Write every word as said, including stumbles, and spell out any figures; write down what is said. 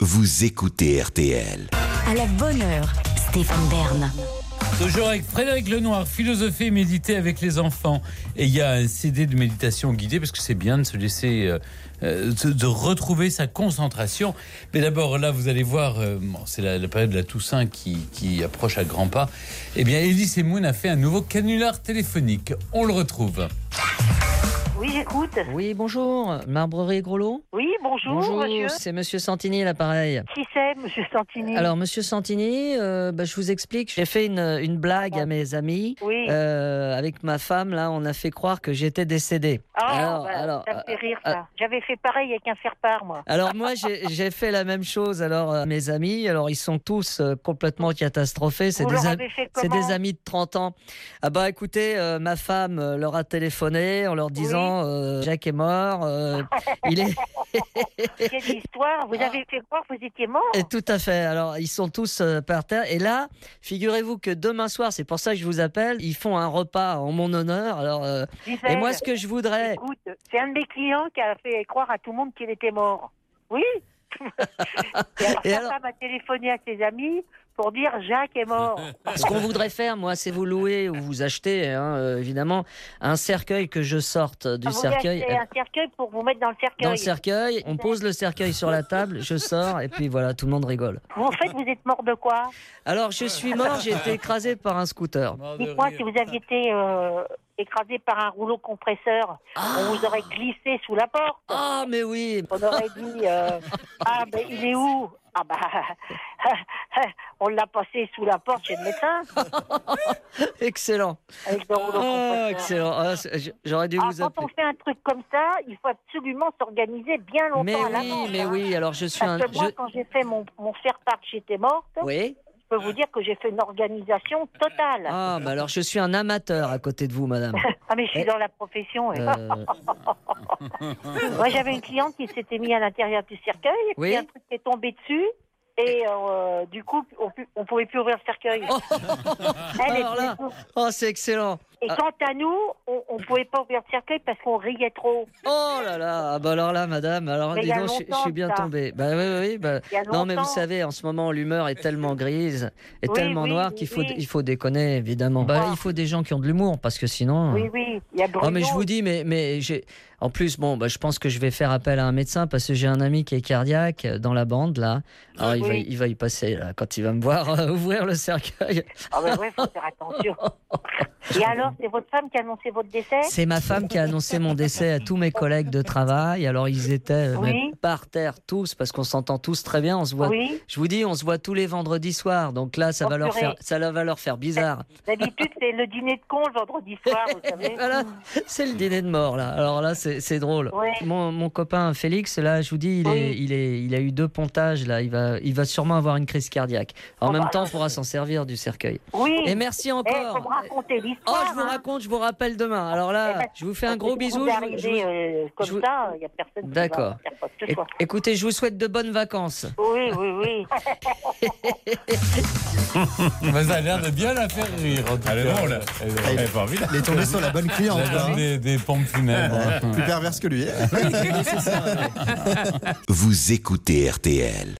Vous écoutez R T L. À la bonne heure, Stéphane Bern. Toujours avec Frédéric Lenoir, philosopher et méditer avec les enfants. Et il y a un C D de méditation guidée, parce que c'est bien de se laisser, euh, euh, de, de retrouver sa concentration. Mais d'abord, là, vous allez voir, euh, bon, c'est la, la période de la Toussaint qui, qui approche à grands pas. Eh bien, Elie Semoun a fait un nouveau canular téléphonique. On le retrouve. Oui, j'écoute. Oui, bonjour. Marbrerie Groslo. Oui, bonjour, Bonjour, monsieur. c'est Monsieur Santini, l'appareil. Qui c'est, monsieur Santini? Alors, Monsieur Santini, euh, bah, je vous explique. J'ai fait une, une blague à mes amis. Oui. Euh, avec ma femme, là, on a fait croire que j'étais décédé. Ah, alors, bah, alors, ça me fait rire, euh, ça. J'avais fait pareil avec un faire-part, moi. Alors moi j'ai, j'ai fait la même chose alors à mes amis, alors ils sont tous euh, complètement catastrophés, c'est Vous des, leur am- avez fait c'est comment? des amis de trente ans. Ah bah écoutez, euh, ma femme euh, leur a téléphoné en leur disant euh, Jacques est mort, euh, il est... Quelle histoire. Vous avez fait croire que vous étiez mort? Et tout à fait, alors ils sont tous euh, par terre et là, figurez-vous que demain soir, c'est pour ça que je vous appelle, ils font un repas en mon honneur, alors euh, Gisèle, et moi ce que je voudrais... écoute, c'est un de mes clients qui a fait croire à tout le monde qu'il était mort. Oui. Et alors, Et sa alors femme a téléphoné à ses amis pour dire Jacques est mort. Ce qu'on voudrait faire, moi, c'est vous louer ou vous acheter, hein, euh, évidemment, un cercueil que je sorte du Vous cercueil. achetez un cercueil pour vous mettre dans le cercueil. Dans le cercueil, on pose le cercueil sur la table, je sors et puis voilà, tout le monde rigole. Vous, en fait, vous êtes mort de quoi? Alors, je suis mort, j'ai été écrasé par un scooter. Dites-moi si vous aviez été euh, écrasé par un rouleau compresseur, on vous aurait glissé sous la porte. Ah, mais oui. On aurait dit euh, ah ben il est où? Ah bah on l'a passé sous la porte chez le médecin Excellent. avec le rouleau Ah, compresseur. excellent. Ah, c'est- j'aurais dû Ah, vous quand appeler. on fait un truc comme ça, il faut absolument s'organiser bien longtemps Mais à oui, l'avance. mais hein. oui. Alors, je suis un. Parce que moi, je- quand j'ai fait mon, mon faire-part que j'étais morte, Oui. je peux vous dire que j'ai fait une organisation totale. Ah, bah alors, je suis un amateur à côté de vous, madame. Ah mais je suis Eh. dans la profession. et- Euh, Moi, j'avais une cliente qui s'était mise à l'intérieur du cercueil, et puis Oui. un truc est tombé dessus, et euh, du coup, on, pu- on pouvait plus ouvrir le cercueil. Elle alors était là, fou. oh, c'est excellent. Et quant à nous, on, on pouvait pas ouvrir le cercueil parce qu'on riait trop. Oh là là, ah bah alors là, madame, alors Mais dis il y a donc, je, je longtemps, suis bien ça. tombé. Bah oui, oui, oui, bah, Il y a non, mais vous longtemps. savez, en ce moment, l'humeur est tellement grise, et Oui, tellement oui, noire oui, qu'il faut, oui. il faut déconner, évidemment. Bah, Ah. il faut des gens qui ont de l'humour, parce que sinon. Oui, oui, il y a Bruno. Oh, mais je vous dis, mais, mais j'ai. En plus, bon, bah, je pense que je vais faire appel à un médecin parce que j'ai un ami qui est cardiaque dans la bande, là. Alors, il, va, Oui. il va y passer, là, quand il va me voir euh, ouvrir le cercueil. Ah ben ouais, faut faire attention. Et alors, c'est votre femme qui a annoncé votre décès? C'est ma femme qui a annoncé mon décès à tous mes collègues de travail. Alors, ils étaient euh, Oui. mais par terre tous, parce qu'on s'entend tous très bien. On se voit. Oui. Je vous dis, on se voit tous les vendredis soirs. Donc là, ça Oh, va leur purée. faire, ça va leur faire bizarre. D'habitude, c'est le dîner de con le vendredi soir, vous savez. Voilà, c'est le dîner de mort là. Alors là, c'est c'est drôle. Ouais. Mon, mon copain Félix, là, je vous dis, il Oui. est, il est, il a eu deux pontages là. Il va, il va sûrement avoir une crise cardiaque. En Oh, même bah, temps, on pourra s'en servir du cercueil. Oui. Et merci Eh, encore. faut me raconter Oh, l'histoire. je vous hein. raconte, je vous rappelle demain. Alors Eh là, ben, je vous fais un gros parce que si bisou. vous je vous- je arrivez, vous- euh, comme je vous- ça, il n'y a personne qui D'accord. va faire quoi que ce É- soit. Écoutez, je vous souhaite de bonnes vacances. Oui, oui, oui. Bah, ça a l'air de bien la faire rire. En tout Elle est cas. drôle. Elle est- Elle est pas envie. Il est tombé sur la bonne cliente. La là, dame hein. des, des pompes funèbres. Plus perverse que lui. Vous écoutez R T L.